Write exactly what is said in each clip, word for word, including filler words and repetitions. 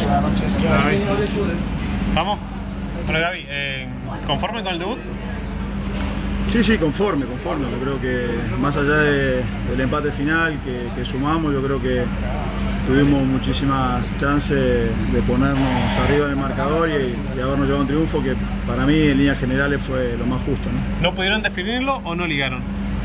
Buenas noches. Gaby. ¿Estamos? Hola Gaby, eh, ¿conforme con el debut? Sí, sí, conforme, conforme. Yo creo que más allá de, del empate final que, que sumamos, yo creo que tuvimos muchísimas chances de ponernos arriba en el marcador y, y habernos llevado un triunfo que para mí en líneas generales fue lo más justo, ¿no? ¿No pudieron definirlo o no ligaron?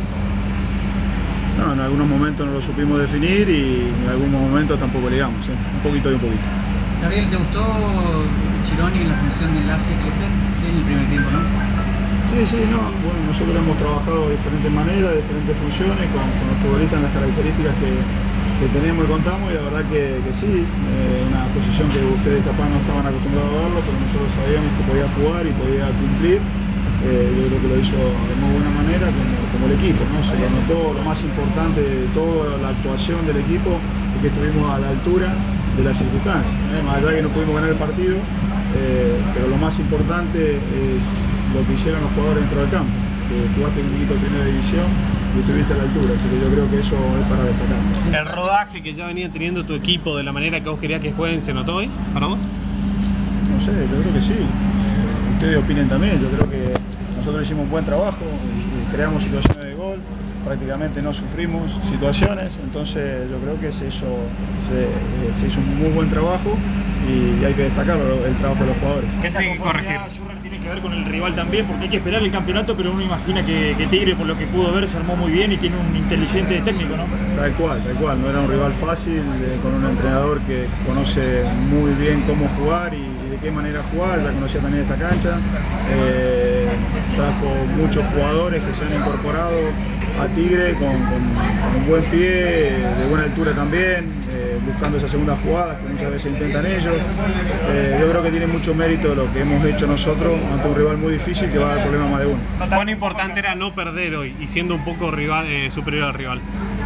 No, en algunos momentos no lo supimos definir y en algunos momentos tampoco ligamos, ¿eh? Un poquito y un poquito. Gabriel, ¿te gustó Chironi en la función de enlace que usted en el primer tiempo, no? Sí, sí, no. Bueno, nosotros hemos trabajado de diferentes maneras, de diferentes funciones, con, con los futbolistas en las características que, que tenemos y contamos, y la verdad que, que sí, eh, una posición que ustedes capaz no estaban acostumbrados a verlo, pero nosotros sabíamos que podía jugar y podía cumplir. Eh, yo creo que lo hizo de muy buena manera como, como el equipo, ¿no? Se lo notó. Lo más importante de toda la actuación del equipo es que estuvimos a la altura de las circunstancias, ¿eh? Más allá de que no pudimos ganar el partido, eh, pero lo más importante es lo que hicieron los jugadores dentro del campo, que jugaste en un equipo de primera división y estuviste a la altura, así que yo creo que eso es para destacar. ¿El rodaje que ya venía teniendo tu equipo de la manera que vos querías que jueguen se notó hoy para vos? No sé, yo creo que sí. Eh, ustedes opinen también. Yo creo que nosotros hicimos un buen trabajo, y creamos situaciones de gol, prácticamente no sufrimos situaciones, entonces yo creo que se hizo, se, se hizo un muy buen trabajo y hay que destacarlo, el trabajo de los jugadores. ¿Qué se hay que corregir? Schürrle tiene que ver con el rival también, porque hay que esperar el campeonato, pero uno imagina que, que Tigre, por lo que pudo ver, se armó muy bien y tiene un inteligente técnico, ¿no? Tal cual, tal cual, no era un rival fácil, eh, con un entrenador que conoce muy bien cómo jugar y, y de qué manera jugar, ya conocía también esta cancha, eh, trajo muchos jugadores que se han incorporado a Tigre con, con, con un buen pie, de buena altura también, eh, buscando esas segundas jugadas que muchas veces intentan ellos. Eh, yo creo que tiene mucho mérito lo que hemos hecho nosotros ante un rival muy difícil que va a dar problemas más de uno. ¿Cuán importante era no perder hoy y siendo un poco rival, eh, superior al rival?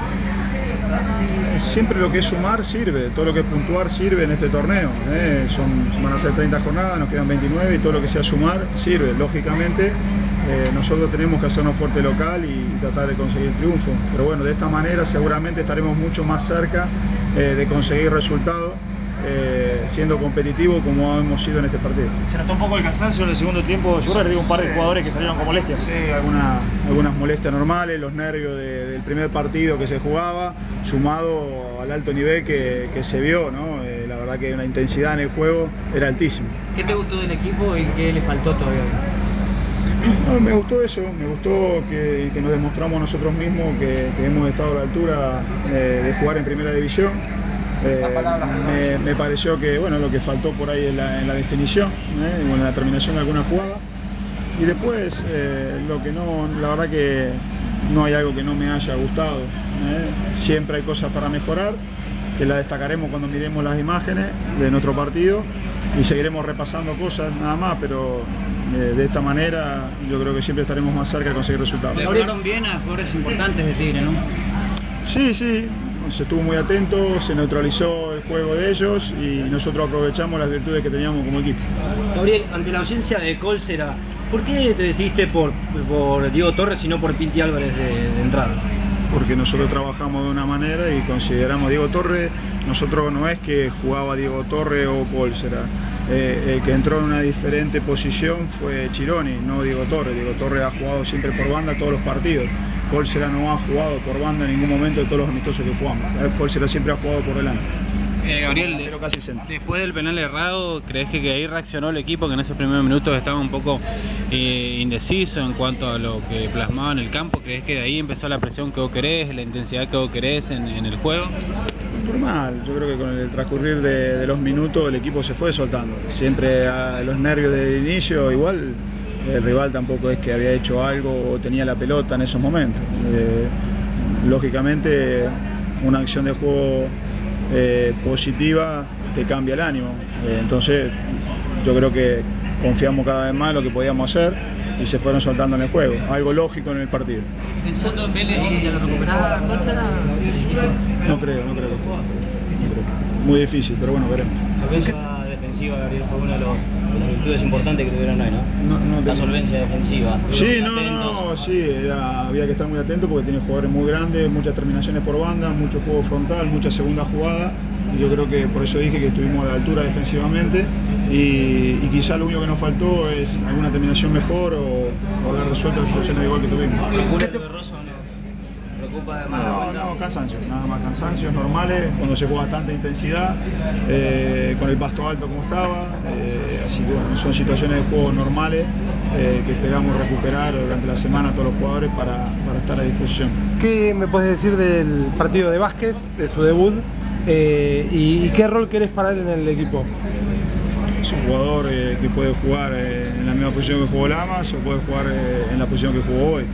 Siempre lo que es sumar sirve, todo lo que es puntuar sirve en este torneo, ¿eh? Son, van a ser treinta jornadas, nos quedan veintinueve y todo lo que sea sumar sirve. Lógicamente eh, nosotros tenemos que hacernos fuerte local y, y tratar de conseguir triunfo, pero bueno, de esta manera seguramente estaremos mucho más cerca eh, de conseguir resultados, eh, siendo competitivos como hemos sido en este partido. Se notó un poco el cansancio en el segundo tiempo. Schürrle, le digo, un par de Sí, jugadores que salieron con molestias. Sí, alguna, algunas molestias normales, los nervios de, del primer partido que se jugaba, sumado al alto nivel que, que se vio, ¿no? Eh, la verdad que la intensidad en el juego era altísima. ¿Qué te gustó del equipo y qué le faltó todavía? No, me gustó eso, me gustó que, que nos demostramos nosotros mismos que, que hemos estado a la altura eh, de jugar en primera división. Eh, me, me pareció que bueno, lo que faltó por ahí en la, en la definición, eh, bueno, en la terminación de alguna jugada. Y después, eh, lo que no, la verdad que no hay algo que no me haya gustado, ¿eh? Siempre hay cosas para mejorar, que las destacaremos cuando miremos las imágenes de nuestro partido y seguiremos repasando cosas nada más, pero eh, de esta manera yo creo que siempre estaremos más cerca de conseguir resultados. Le hablaron bien a jugadores importantes de Tigre, ¿no? Sí, sí, se estuvo muy atento, se neutralizó el juego de ellos y nosotros aprovechamos las virtudes que teníamos como equipo. Gabriel, ante la ausencia de Cólcera, ¿por qué te decidiste por, por Diego Torres y no por Pinti Álvarez de, de entrada? Porque nosotros trabajamos de una manera y consideramos Diego Torres, nosotros no es que jugaba Diego Torres o Cólcera, eh, el que entró en una diferente posición fue Chironi, no Diego Torres. Diego Torres ha jugado siempre por banda todos los partidos, Cólcera no ha jugado por banda en ningún momento de todos los amistosos que jugamos, Cólcera siempre ha jugado por delante. Eh, Gabriel, pero casi centro. Después del penal errado, ¿crees que, que ahí reaccionó el equipo que en esos primeros minutos estaba un poco eh, indeciso en cuanto a lo que plasmaba en el campo? ¿Crees que de ahí empezó la presión que vos querés, la intensidad que vos querés en, en el juego? Normal, yo creo que con el transcurrir de, de los minutos el equipo se fue soltando. Siempre a los nervios del inicio, igual el rival tampoco es que había hecho algo o tenía la pelota en esos momentos. Eh, lógicamente una acción de juego eh, positiva te cambia el ánimo, eh, entonces yo creo que confiamos cada vez más en lo que podíamos hacer y se fueron soltando en el juego, algo lógico en el partido. Pensando en Vélez, ¿ya lo recuperaba Cólcera? No creo, no creo. Muy difícil, pero bueno, veremos. Solvencia defensiva, Gabriel, fue una de, los, de las virtudes importantes que tuvieron hoy, ¿no? No, no la solvencia defensiva. Sí, no, no, no, sí, era, había que estar muy atento porque tiene jugadores muy grandes, muchas terminaciones por banda, mucho juego frontal, mucha segunda jugada y yo creo que por eso dije que estuvimos a la altura defensivamente y, y quizá lo único que nos faltó es alguna terminación mejor o, o haber resuelto las situaciones de igual que tuvimos. ¿Preocupa de Rosso o no? ¿Preocupa de más? No, no, cansancios, nada más cansancios normales, cuando se juega tanta intensidad, eh, con el pasto alto como estaba, eh, así que bueno, son situaciones de juego normales eh, que esperamos recuperar durante la semana a todos los jugadores para, para estar a disposición. ¿Qué me puedes decir del partido de Vázquez, de su debut, eh, y, y qué rol querés para él en el equipo? Es un jugador eh, que puede jugar eh, en la misma posición que jugó Lamas o puede jugar eh, en la posición que jugó hoy.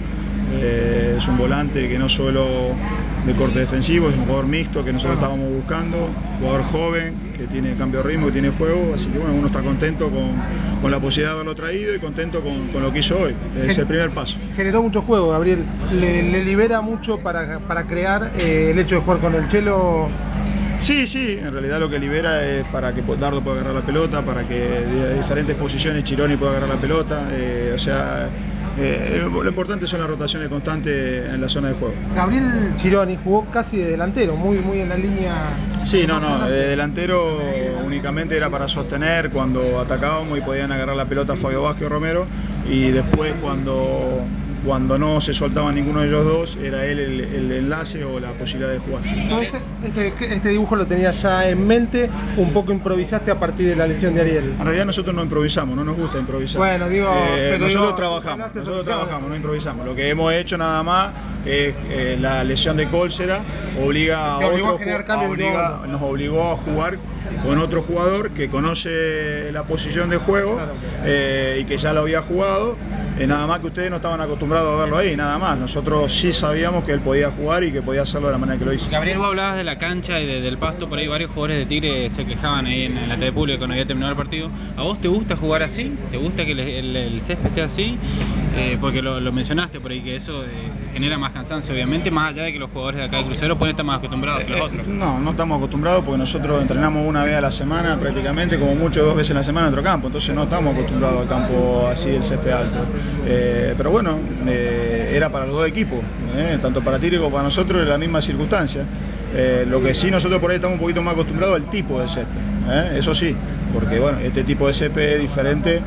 Eh, es un volante que no solo de corte defensivo, es un jugador mixto que nosotros estábamos buscando, jugador joven que tiene cambio de ritmo, que tiene juego, así que bueno, uno está contento con, con la posibilidad de haberlo traído y contento con, con lo que hizo hoy. Es el primer paso. Generó mucho juego, Gabriel, le, le libera mucho para, para crear eh, el hecho de jugar con el Chelo. Sí, sí, en realidad lo que libera es para que Dardo pueda agarrar la pelota, para que de diferentes posiciones Chironi pueda agarrar la pelota, eh, o sea, eh, lo importante son las rotaciones constantes en la zona de juego. Gabriel Chironi jugó casi de delantero, muy, muy en la línea. Sí, no, no, de delantero únicamente era para sostener cuando atacábamos y podían agarrar la pelota Fabio Vázquez o Romero, y después cuando... Cuando no se soltaba ninguno de ellos dos, era él el, el enlace o la posibilidad de jugar. Este, este, este dibujo lo tenías ya en mente, un poco improvisaste a partir de la lesión de Ariel. En realidad nosotros no improvisamos, no nos gusta improvisar. Bueno, digo, eh, pero nosotros digo, trabajamos, nosotros trabajamos, no improvisamos. Lo que hemos hecho nada más es eh, la lesión de Cólcera obliga a otro, a generar cambio obliga, nos obligó a jugar con otro jugador que conoce la posición de juego, claro. eh, y que ya lo había jugado. Eh, nada más que ustedes no estaban acostumbrados a verlo ahí, nada más. Nosotros sí sabíamos que él podía jugar y que podía hacerlo de la manera que lo hizo. Gabriel, vos hablabas de la cancha y de, del pasto, por ahí varios jugadores de Tigre se quejaban ahí en, en la T V pública cuando había terminado el partido. ¿A vos te gusta jugar así? ¿Te gusta que el, el, el césped esté así? Eh, porque lo, lo mencionaste por ahí, que eso eh, genera más cansancio, obviamente, más allá de que los jugadores de acá de Crucero pueden estar más acostumbrados que los otros. No, no estamos acostumbrados porque nosotros entrenamos una vez a la semana prácticamente, como mucho dos veces a la semana en otro campo, entonces no estamos acostumbrados al campo así del césped alto. Eh, pero bueno, eh, era para los dos equipos, eh, tanto para Tigre como para nosotros, en la misma circunstancia. Eh, lo que sí nosotros por ahí estamos un poquito más acostumbrados al tipo de césped, eh, eso sí, porque bueno, este tipo de césped es diferente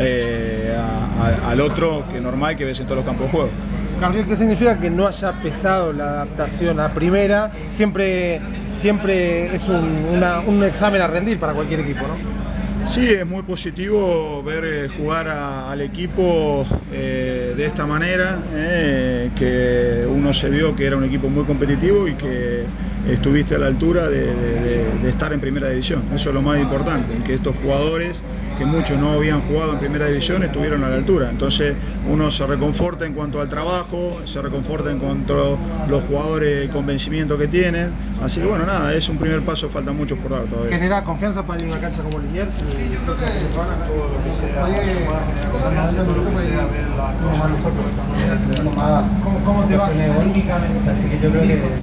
eh, a, a, al otro que normal que ves en todos los campos de juego. Gabriel, ¿qué significa que no haya pesado la adaptación a primera? Siempre, siempre es un, una, un examen a rendir para cualquier equipo, ¿no? Sí, es muy positivo ver eh, jugar a, al equipo eh, de esta manera, eh, que uno se vio que era un equipo muy competitivo y que estuviste a la altura de, de, de estar en primera división. Eso es lo más importante, que estos jugadores, que muchos no habían jugado en primera división, estuvieron a la altura. Entonces uno se reconforta en cuanto al trabajo, se reconforta en cuanto a los jugadores, el convencimiento que tienen. Así que bueno, nada, es un primer paso, falta mucho por dar todavía. ¿Genera confianza para ir a una cancha como Liniers? Sí, yo creo que todo lo que sea genera confianza, todo lo que sea ver la cosa de esta manera. ¿Cómo, cómo te va anímicamente? Así que yo creo que